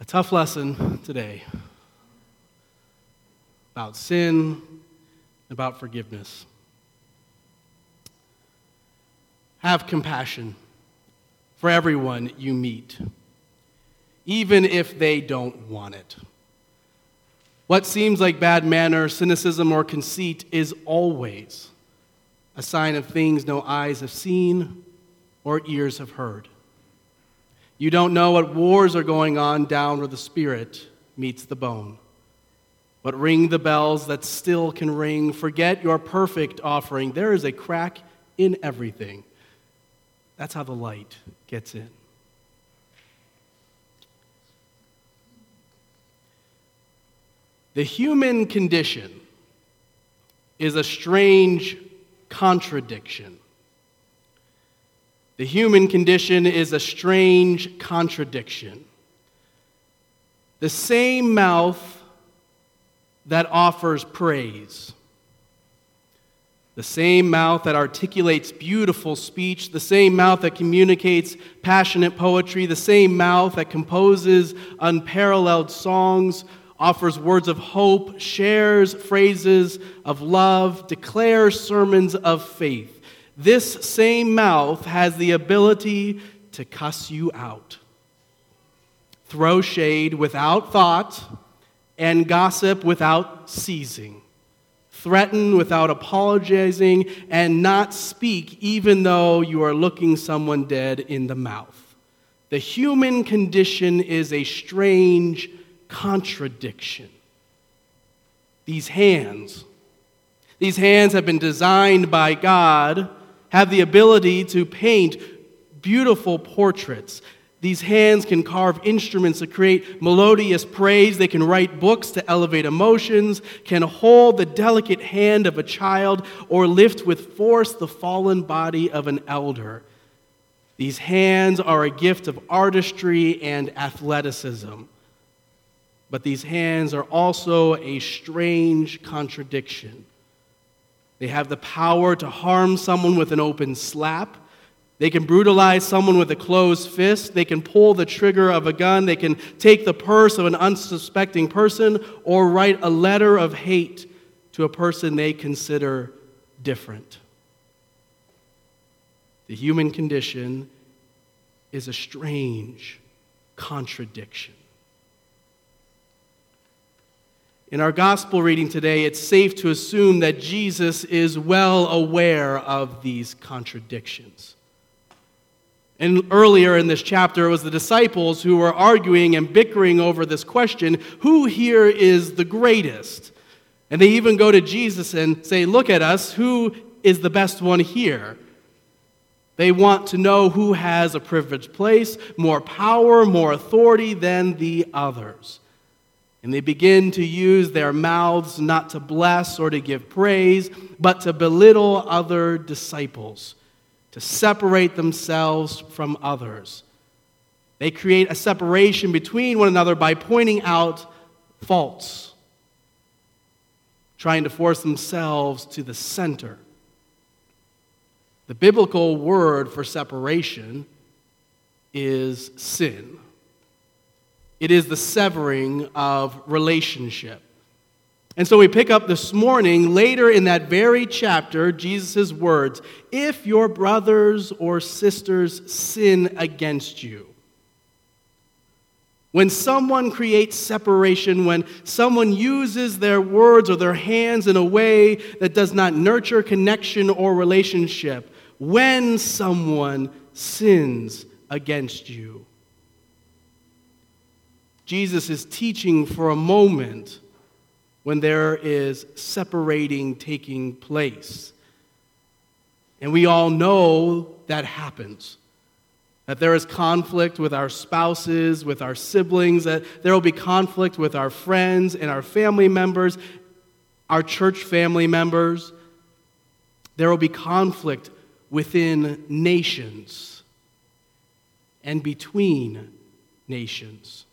A tough lesson today about sin, about forgiveness. Have compassion for everyone you meet, even if they don't want it. What seems like bad manner, cynicism, or conceit is always a sign of things no eyes have seen or ears have heard. You don't know what wars are going on down where the spirit meets the bone. But ring the bells that still can ring. Forget your perfect offering. There is a crack in everything. That's how the light gets in. The human condition is a strange contradiction. The human condition is a strange contradiction. The same mouth that offers praise, the same mouth that articulates beautiful speech, the same mouth that communicates passionate poetry, the same mouth that composes unparalleled songs, offers words of hope, shares phrases of love, declares sermons of faith. This same mouth has the ability to cuss you out, throw shade without thought, and gossip without ceasing, threaten without apologizing, and not speak even though you are looking someone dead in the mouth. The human condition is a strange contradiction. These hands have been designed by God, have the ability to paint beautiful portraits. These hands can carve instruments to create melodious praise. They can write books to elevate emotions, can hold the delicate hand of a child, or lift with force the fallen body of an elder. These hands are a gift of artistry and athleticism. But these hands are also a strange contradiction. They have the power to harm someone with an open slap. They can brutalize someone with a closed fist. They can pull the trigger of a gun. They can take the purse of an unsuspecting person or write a letter of hate to a person they consider different. The human condition is a strange contradiction. In our gospel reading today, it's safe to assume that Jesus is well aware of these contradictions. And earlier in this chapter, it was the disciples who were arguing and bickering over this question, who here is the greatest? And they even go to Jesus and say, look at us, who is the best one here? They want to know who has a privileged place, more power, more authority than the others. And they begin to use their mouths not to bless or to give praise, but to belittle other disciples, to separate themselves from others. They create a separation between one another by pointing out faults, trying to force themselves to the center. The biblical word for separation is sin. It is the severing of relationship. And so we pick up this morning, later in that very chapter, Jesus' words, if your brothers or sisters sin against you. When someone creates separation, when someone uses their words or their hands in a way that does not nurture connection or relationship, when someone sins against you. Jesus is teaching for a moment when there is separating taking place. And we all know that happens. That there is conflict with our spouses, with our siblings, that there will be conflict with our friends and our family members, our church family members. There will be conflict within nations and between nations.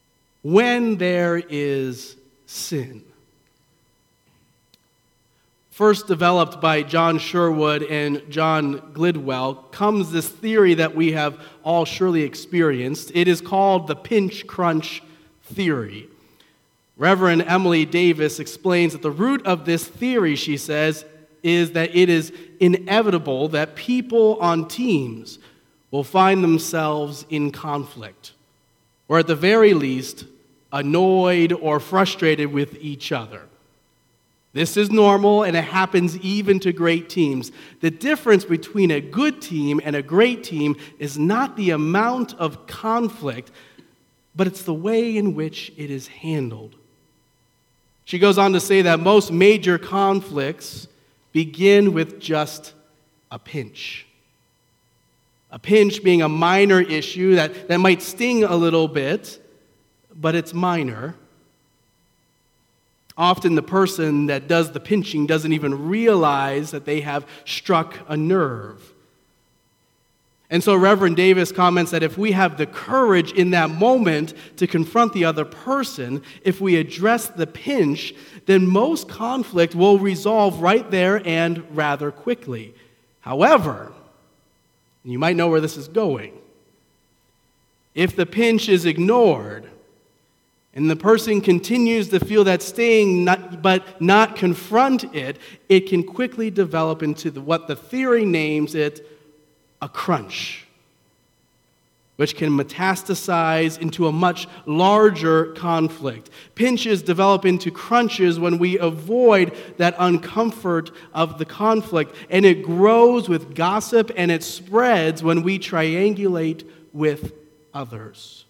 When there is sin. first developed by John Sherwood and John Glidwell, comes this theory that we have all surely experienced. It is called the pinch-crunch theory. Reverend Emily Davis explains that the root of this theory, she says, is that it is inevitable that people on teams will find themselves in conflict, or at the very least, annoyed or frustrated with each other. This is normal, and it happens even to great teams. The difference between a good team and a great team is not the amount of conflict, but it's the way in which it is handled. She goes on to say that most major conflicts begin with just a pinch. A pinch being a minor issue that might sting a little bit, but it's minor. Often the person that does the pinching doesn't even realize that they have struck a nerve. And so Reverend Davis comments that if we have the courage in that moment to confront the other person, if we address the pinch, then most conflict will resolve right there and rather quickly. However, you might know where this is going. If the pinch is ignored, and the person continues to feel that sting but not confront it, it can quickly develop into what the theory names it a crunch, which can metastasize into a much larger conflict. Pinches develop into crunches when we avoid that uncomfort of the conflict, and it grows with gossip and it spreads when we triangulate with others.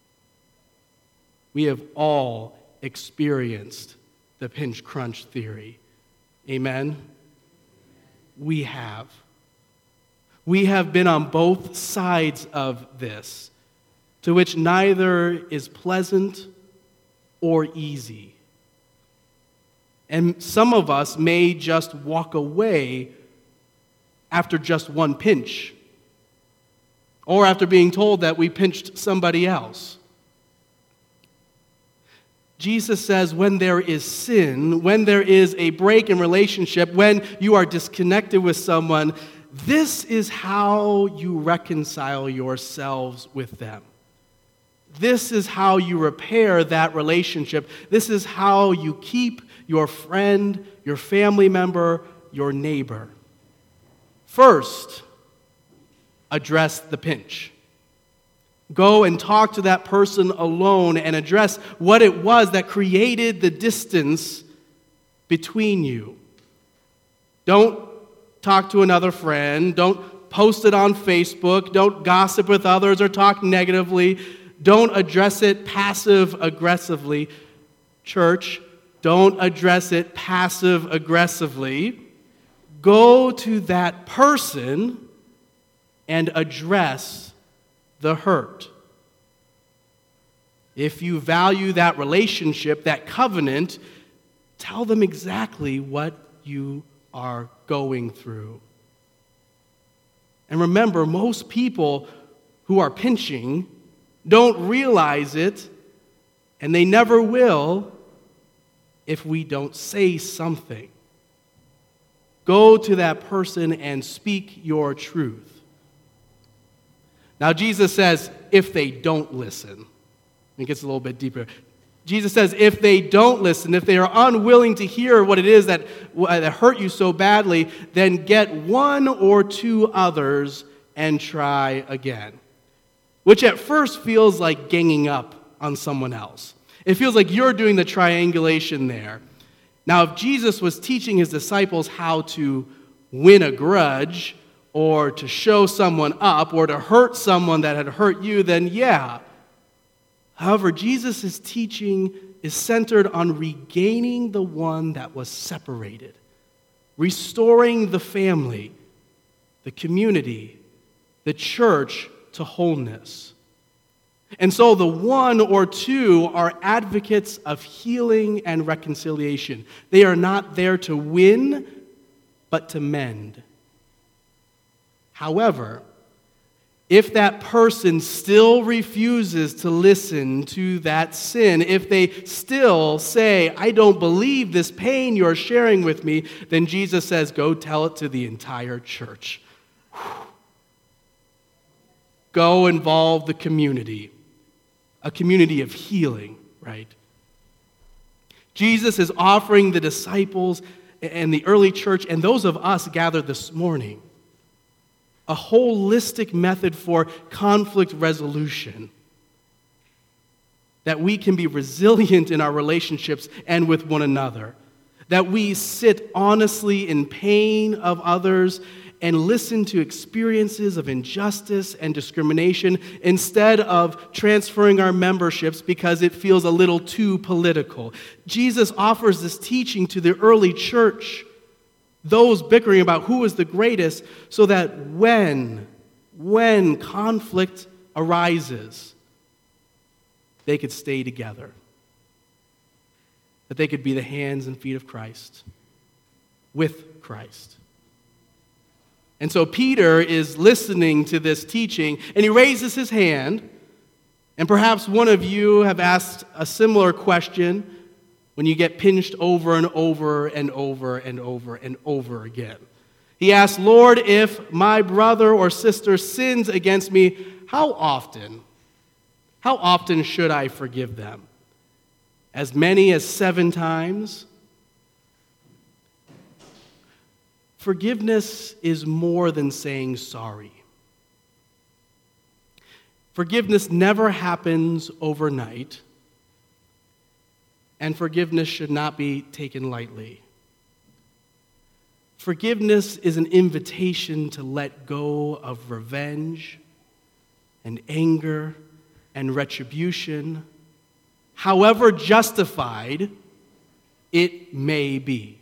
We have all experienced the pinch-crunch theory. Amen? We have. We have been on both sides of this, to which neither is pleasant or easy. And some of us may just walk away after just one pinch, or after being told that we pinched somebody else. Jesus says when there is sin, when there is a break in relationship, when you are disconnected with someone, this is how you reconcile yourselves with them. This is how you repair that relationship. This is how you keep your friend, your family member, your neighbor. First, address the pinch. Go and talk to that person alone and address what it was that created the distance between you. Don't talk to another friend. Don't post it on Facebook. Don't gossip with others or talk negatively. Don't address it passive-aggressively. Church, don't address it passive-aggressively. Go to that person and address the hurt. If you value that relationship, that covenant, tell them exactly what you are going through. And remember, most people who are pinching don't realize it, and they never will if we don't say something. Go to that person and speak your truth. Now, Jesus says, if they don't listen. It gets a little bit deeper. Jesus says, if they don't listen, if they are unwilling to hear what it is that hurt you so badly, then get one or two others and try again. Which at first feels like ganging up on someone else. It feels like you're doing the triangulation there. Now, if Jesus was teaching his disciples how to win a grudge, or to show someone up, or to hurt someone that had hurt you, then yeah. However, Jesus' teaching is centered on regaining the one that was separated, restoring the family, the community, the church to wholeness. And so the one or two are advocates of healing and reconciliation. They are not there to win, but to mend. However, if that person still refuses to listen to that sin, if they still say, I don't believe this pain you're sharing with me, then Jesus says, go tell it to the entire church. Go involve the community, a community of healing, right? Jesus is offering the disciples and the early church and those of us gathered this morning a holistic method for conflict resolution, that we can be resilient in our relationships and with one another, that we sit honestly in pain of others and listen to experiences of injustice and discrimination instead of transferring our memberships because it feels a little too political. Jesus offers this teaching to the early church, those bickering about who is the greatest, so that when conflict arises, they could stay together, that they could be the hands and feet of Christ, with Christ. And so Peter is listening to this teaching, and he raises his hand, and perhaps one of you have asked a similar question when you get pinched over and over and over and over and over again. He asks, Lord, if my brother or sister sins against me, how often should I forgive them? As many as 7 times? Forgiveness is more than saying sorry. Forgiveness never happens overnight, and forgiveness should not be taken lightly. Forgiveness is an invitation to let go of revenge and anger and retribution, however justified it may be.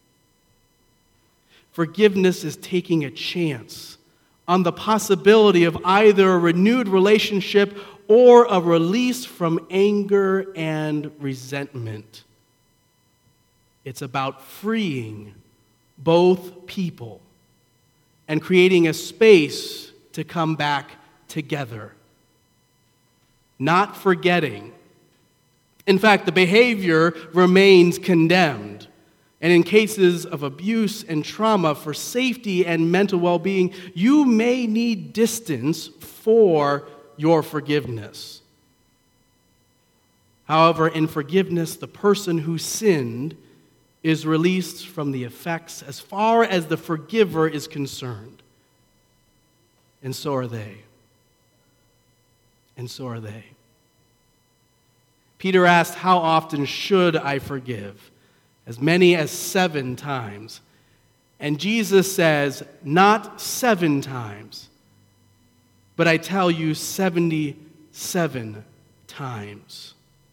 Forgiveness is taking a chance on the possibility of either a renewed relationship or a release from anger and resentment. It's about freeing both people and creating a space to come back together, not forgetting. In fact, the behavior remains condemned. And in cases of abuse and trauma, for safety and mental well-being, you may need distance for your forgiveness. However, in forgiveness, the person who sinned is released from the effects as far as the forgiver is concerned. And so are they. And so are they. Peter asked, how often should I forgive? As many as 7 times. And Jesus says, not 7 times, but I tell you 77 times.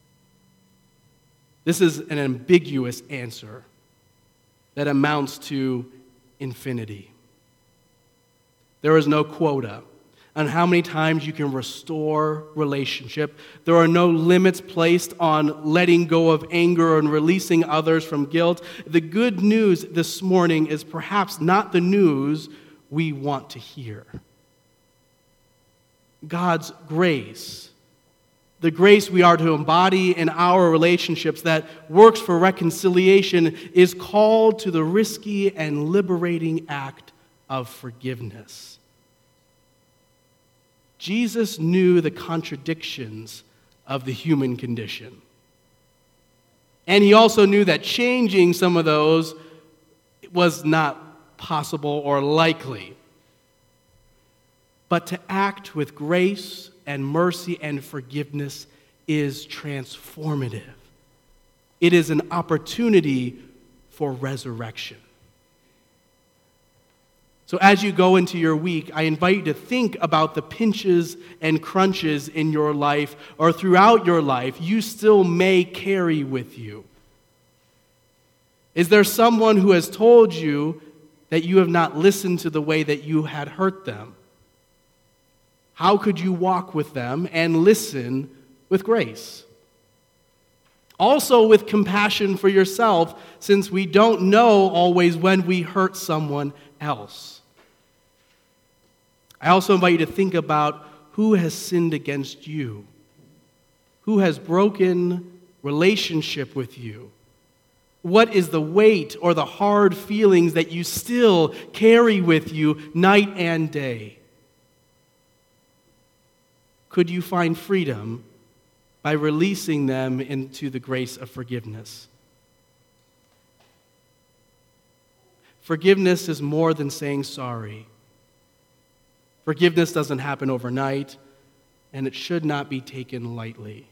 This is an ambiguous answer that amounts to infinity. There is no quota on how many times you can restore relationship. There are no limits placed on letting go of anger and releasing others from guilt. The good news this morning is perhaps not the news we want to hear. God's grace, the grace we are to embody in our relationships that works for reconciliation, is called to the risky and liberating act of forgiveness. Jesus knew the contradictions of the human condition. And he also knew that changing some of those was not possible or likely. But to act with grace and mercy and forgiveness is transformative. It is an opportunity for resurrection. So as you go into your week, I invite you to think about the pinches and crunches in your life or throughout your life you still may carry with you. Is there someone who has told you that you have not listened to the way that you had hurt them? How could you walk with them and listen with grace? Also with compassion for yourself, since we don't know always when we hurt someone else. I also invite you to think about who has sinned against you, who has broken relationship with you. What is the weight or the hard feelings that you still carry with you night and day? Could you find freedom by releasing them into the grace of forgiveness? Forgiveness is more than saying sorry. Forgiveness doesn't happen overnight, and it should not be taken lightly.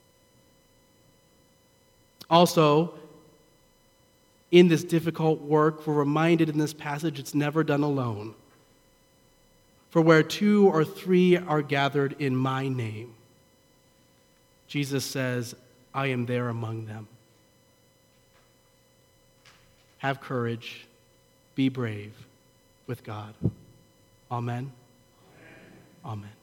Also, in this difficult work, we're reminded in this passage it's never done alone. For where 2 or 3 are gathered in my name, Jesus says, I am there among them. Have courage. Be brave with God. Amen. Amen.